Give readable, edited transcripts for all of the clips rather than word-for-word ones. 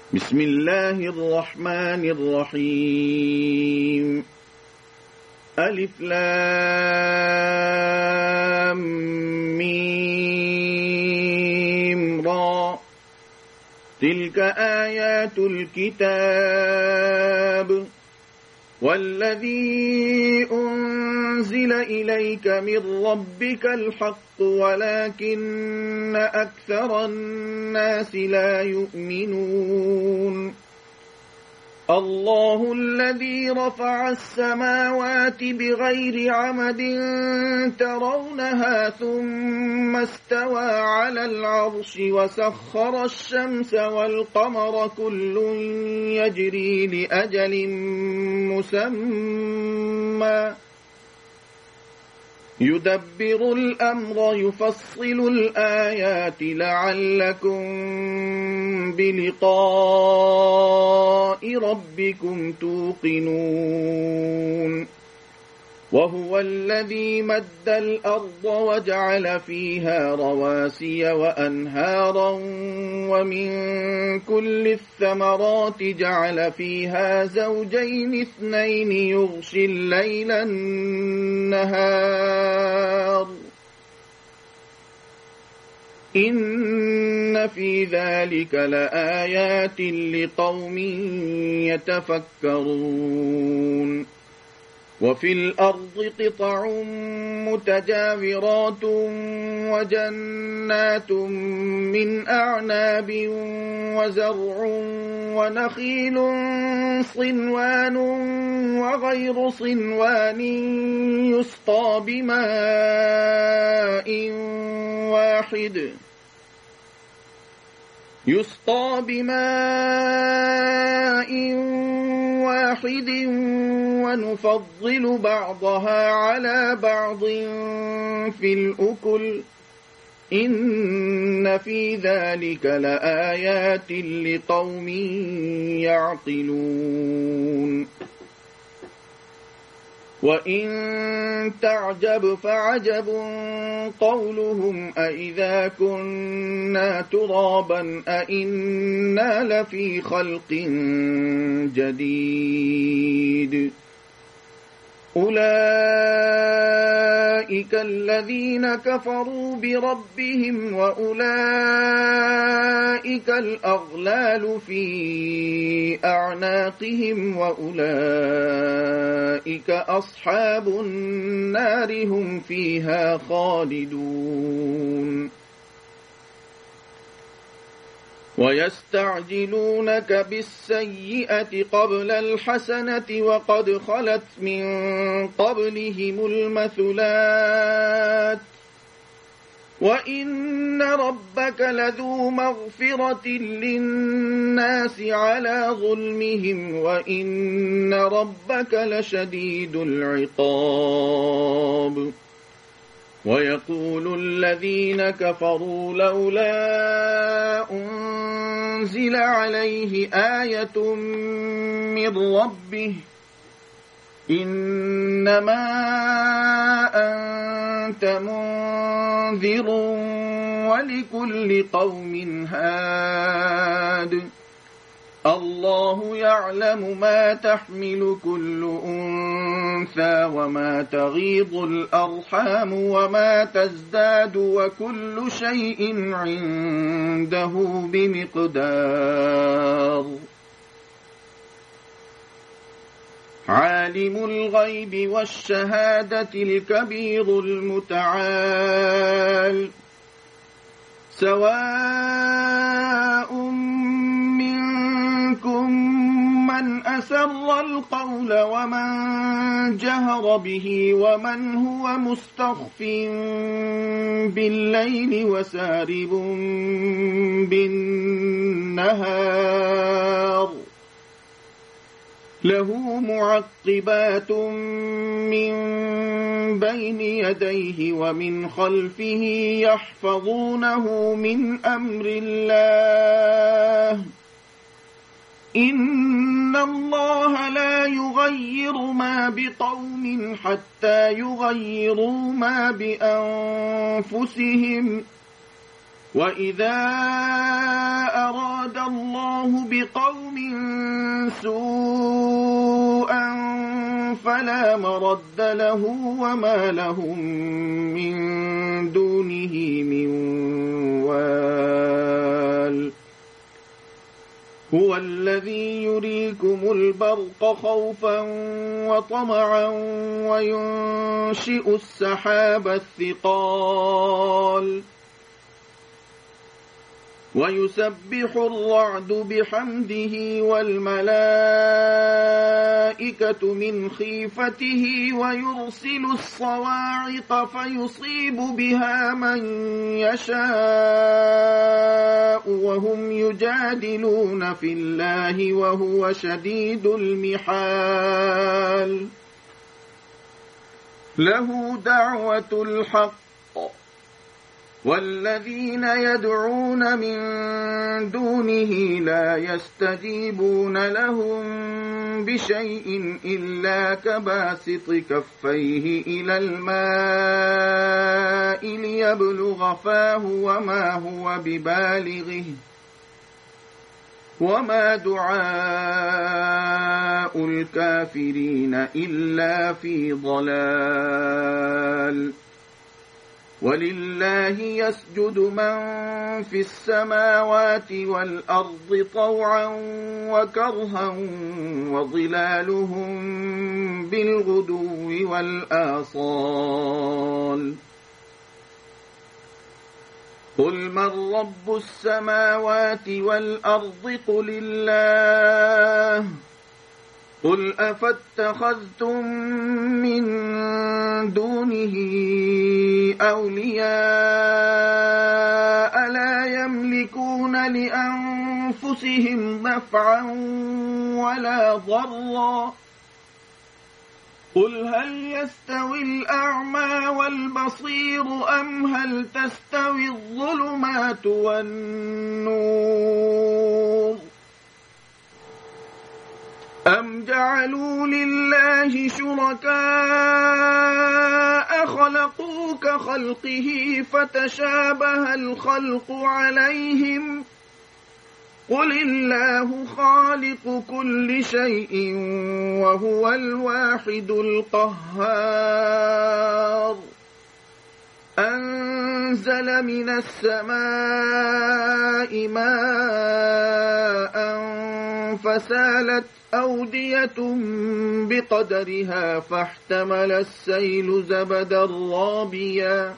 بسم الله الرحمن الرحيم ألف لام ميم را تلك آيات الكتاب والذي أنزل إليك من ربك الحق ولكن أكثر الناس لا يؤمنون الله الذي رفع السماوات بغير عمد ترونها ثم استوى على العرش وسخر الشمس والقمر كل يجري لأجل مسمى يدبر الأمر يفصل الآيات لعلكم بلقاء ربكم توقنون وهو الذي مد الأرض وجعل فيها رواسي وأنهارا ومن كل الثمرات جعل فيها زوجين اثنين يغشي الليل النهار إن في ذلك لآيات لقوم يتفكرون وفي الأرض قطع متجاورات وجنات من أعناب وزرع ونخيل صنوان وغير صنوان يسقى بماء واحد ونفضل بعضها على بعض في الأكل إن في ذلك لآيات لقوم يعقلون وإن تعجب فعجب قولهم أإذا كنا ترابا أإنا لفي خلق جديد أولئك الذين كفروا بربهم وأولئك الأغلال في أعناقهم وأولئك أصحاب النار هم فيها خالدون ويستعجلونك بالسيئة قبل الحسنة وقد خلت من قبلهم المثلات وإن ربك لذو مغفرة للناس على ظلمهم وإن ربك لشديد العقاب ويقول الذين كفروا لولا أنزل عليه آية من ربه إنما أنت منذر ولكل قوم هاد الله يعلم ما تحمل كل أنثى وما تغيض الأرحام وما تزداد وكل شيء عنده بمقدار عالم الغيب والشهادة الكبير المتعال سواء منكم من أسر القول ومن جهر به ومن هو مستخف بالليل وسارب بالنهار له معقبات من بين يديه ومن خلفه يحفظونه من أمر الله إن الله لا يغير ما بقوم حتى يغيروا ما بأنفسهم وإذا أراد الله بقوم سوءا فلا مرد له وما لهم من دونه من وال هو الذي يريكم البرق خوفا وطمعا وينشئ السحاب الثقال ويسبح الرعد بحمده والملائكة من خيفته ويرسل الصواعق فيصيب بها من يشاء وهم يجادلون في الله وهو شديد المحال له دعوة الحق والذين يدعون من دونه لا يستجيبون لهم بشيء إلا كباسط كفيه إلى الماء ليبلغ فاه وما هو ببالغه وما دعاء الكافرين إلا في ضلال ولله يسجد من في السماوات والأرض طوعا وكرها وظلالهم بالغدو والآصال قل من رب السماوات والأرض قل الله قل أفاتخذتم من دونه أولياء لا يملكون لأنفسهم نفعا ولا ضرا قل هل يستوي الأعمى والبصير أم هل تستوي الظلمات والنور أم جعلوا لله شركاء خلقوا كخلقه فتشابه الخلق عليهم قل الله خالق كل شيء وهو الواحد القهار أنزل من السماء ماء فسالت أودية بقدرها فاحتمل السيل زبدا رابيا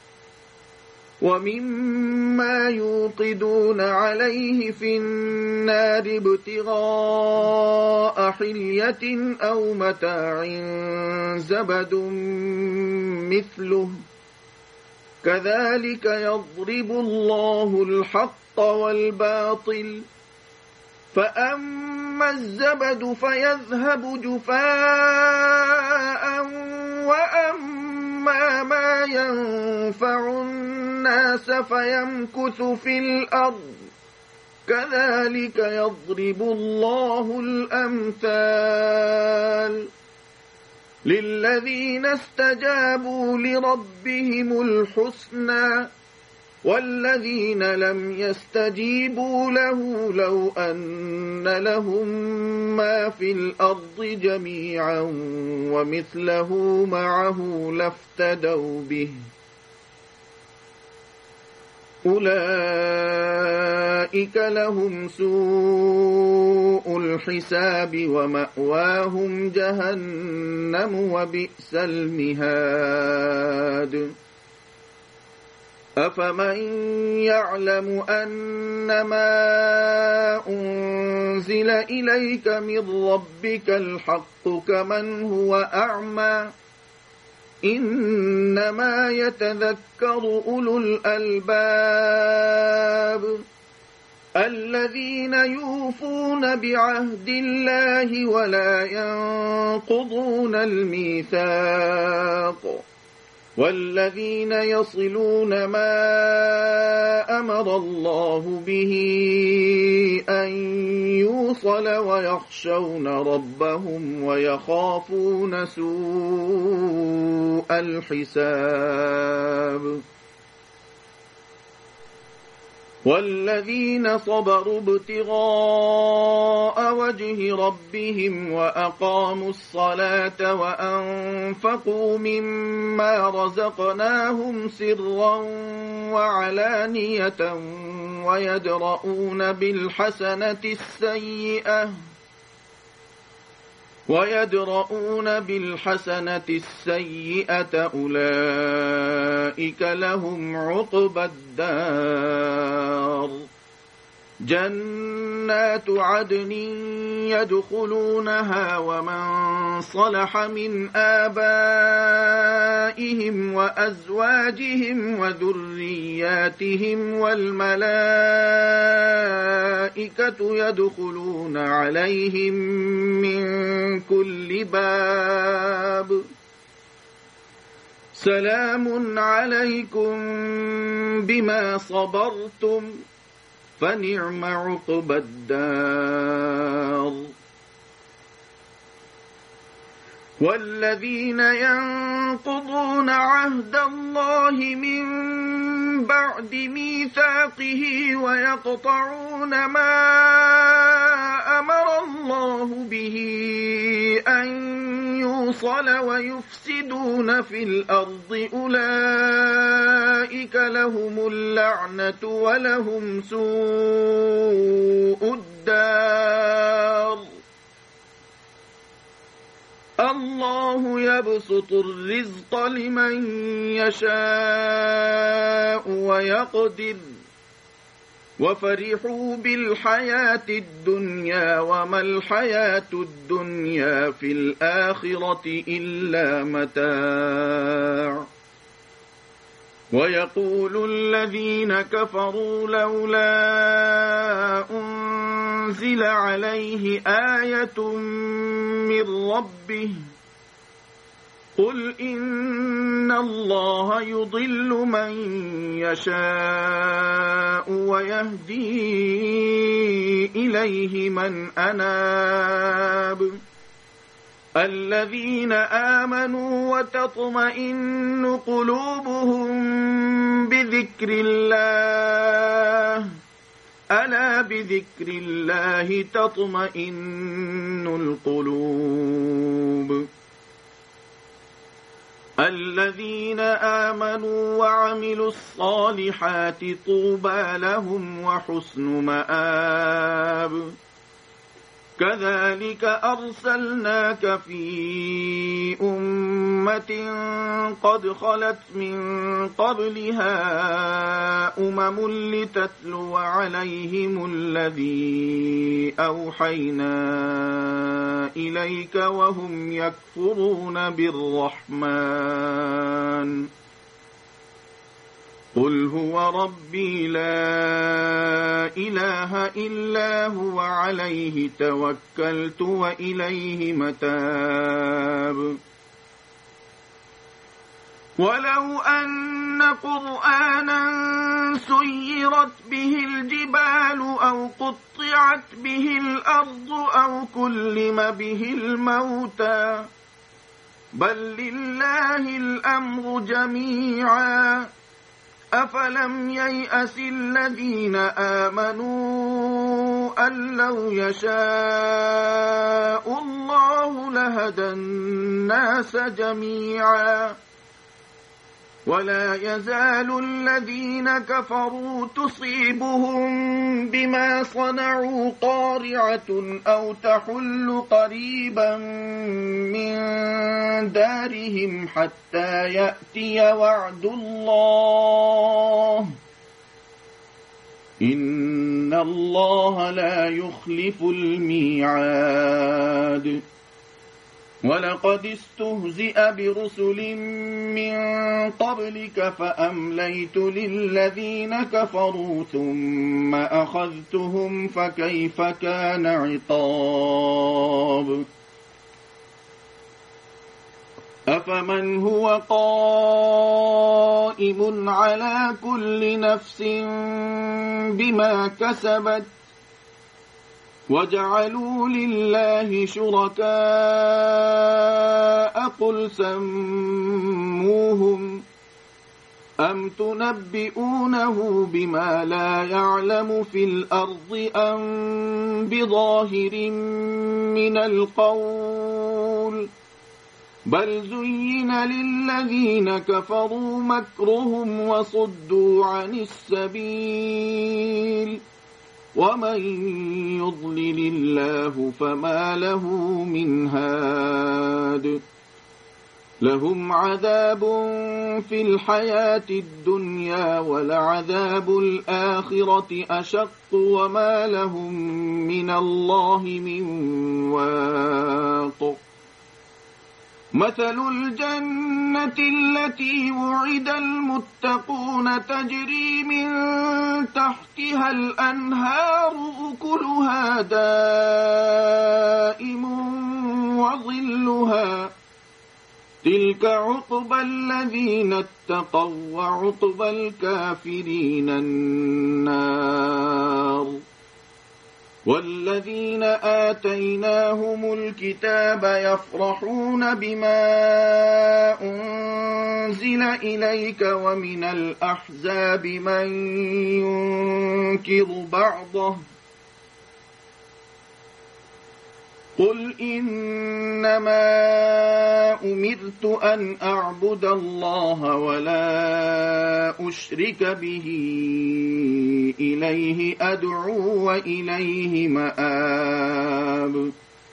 ومما يوقدون عليه في النار ابتغاء حلية أو متاع زبد مثله كذلك يضرب الله الحق والباطل فأما الزبد فيذهب جفاء وأما ما ينفع الناس فيمكث في الأرض كذلك يضرب الله الأمثال للذين استجابوا لربهم الحسنى والذين لم يستجيبوا له لو أن لهم ما في الأرض جميعا ومثله معه لافتدوا به أولئك لهم سوء الحساب ومأواهم جهنم وبئس المهاد أفمن يعلم أنما أنزل إليك من ربك الحق كمن هو أعمى إنما يتذكر أولو الألباب الذين يوفون بعهد الله ولا ينقضون الميثاق والذين يصلون ما أمر الله به أن يوصل ويخشون ربهم ويخافون سوء الحساب والذين صبروا ابتغاء وجه ربهم وأقاموا الصلاة وأنفقوا مما رزقناهم سرا وعلانية ويدرؤون بالحسنة السيئة أولئك لهم عقبى الدار جنات عدن يدخلونها ومن صلح من آبائهم وأزواجهم وذرياتهم والملائكة يدخلون عليهم من كل باب سلام عليكم بما صبرتم فنعم عقبى الدار والذين ينقضون عهد الله من بعد ميثاقه ويقطعون ما أمر الله به أن يوصل ويفسدون في الأرض أولئك لهم اللعنة ولهم سوء الدار الله يبسط الرزق لمن يشاء ويقدر وفرحوا بالحياة الدنيا وما الحياة الدنيا في الآخرة إلا متاع ويقول الذين كفروا لولا أنزل عليه آية من ربه قل إن الله يضل من يشاء ويهدي إليه من أناب الذين آمنوا وتطمئن قلوبهم بذكر الله ألا بذكر الله تطمئن القلوب الذين آمنوا وعملوا الصالحات طوبى لهم وحسن مآب كذلك أرسلناك في أمة قد خلت من قبلها لتتلو عليهم الذي أوحينا إليك وهم يكفرون بالرحمن قل هو ربي لا إله إلا هو عليه توكلت وإليه متاب ولو أن قرآنا سيرت به الجبال أو قطعت به الأرض أو كلم به الموتى بل لله الأمر جميعا أفلم ييأس الذين آمنوا أن لو يشاء الله لهدى الناس جميعا ولا يزال الذين كفروا تصيبهم بما صنعوا قارعة أو تحل قريبا من دارهم حتى يأتي وعد الله إن الله لا يخلف الميعاد ولقد استهزئ برسل من قبلك فأمليت للذين كفروا ثم أخذتهم فكيف كان عقاب أفمن هو قائم على كل نفس بما كسبت وجعلوا لله شركاء قل سموهم أم تنبئونه بما لا يعلم في الأرض أم بظاهر من القول بل زين للذين كفروا مكرهم وصدوا عن السبيل ومن يضلل الله فما له من هاد لهم عذاب في الحياة الدنيا ولعذاب الآخرة أشق وما لهم من الله من واق مثل الجنة التي وعد المتقون تجري من تحتها الأنهار أكلها دائم وظلها تلك عقبى الذين اتقوا وعقبى الكافرين النار والذين آتيناهم الكتاب يفرحون بما أنزل إليك ومن الأحزاب من ينكر بعضه قل إنما أمرت أن أعبد الله ولا أشرك به إليه أدعو وإليه مآب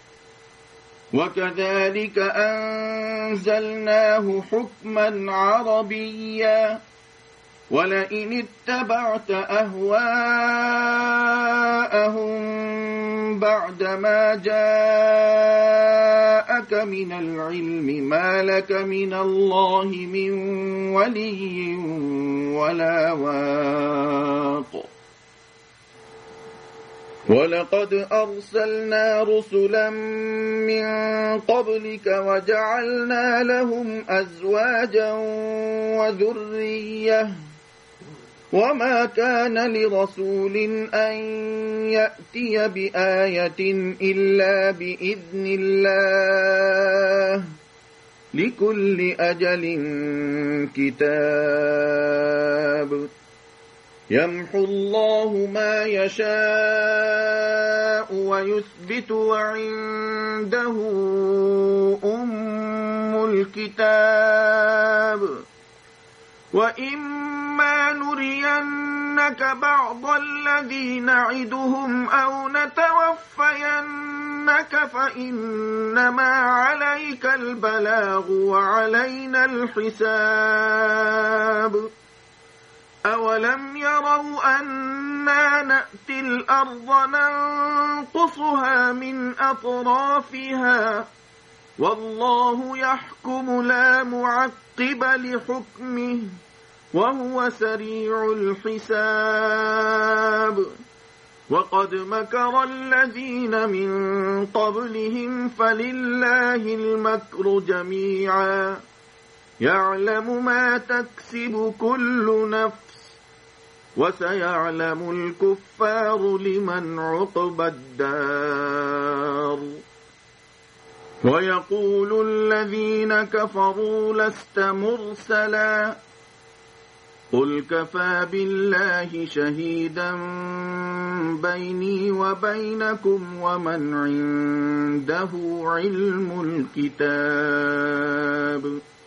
وكذلك أنزلناه حكما عربيا ولئن اتبعت أهواءهم بعدما جاءك من العلم ما لك من الله من ولي ولا واق ولقد أرسلنا رسلا من قبلك وجعلنا لهم أزواجا وذرية وما كان لرسول أن يأتي بآية إلا بإذن الله لكل أجل كتاب يمحو الله ما يشاء ويثبت وعنده أم الكتاب وإما نرينك بعض الذي نعدهم أو نتوفينك فإنما عليك البلاغ وعلينا الحساب أولم يروا أنا نأتي الأرض ننقصها من أطرافها والله يحكم لا معقب لحكمه وهو سريع الحساب وقد مكر الذين من قبلهم فلله المكر جميعا يعلم ما تكسب كل نفس وسيعلم الكفار لمن عقبى الدار ويقول الذين كفروا لست مرسلا قل كفى بالله شهيدا بيني وبينكم ومن عنده علم الكتاب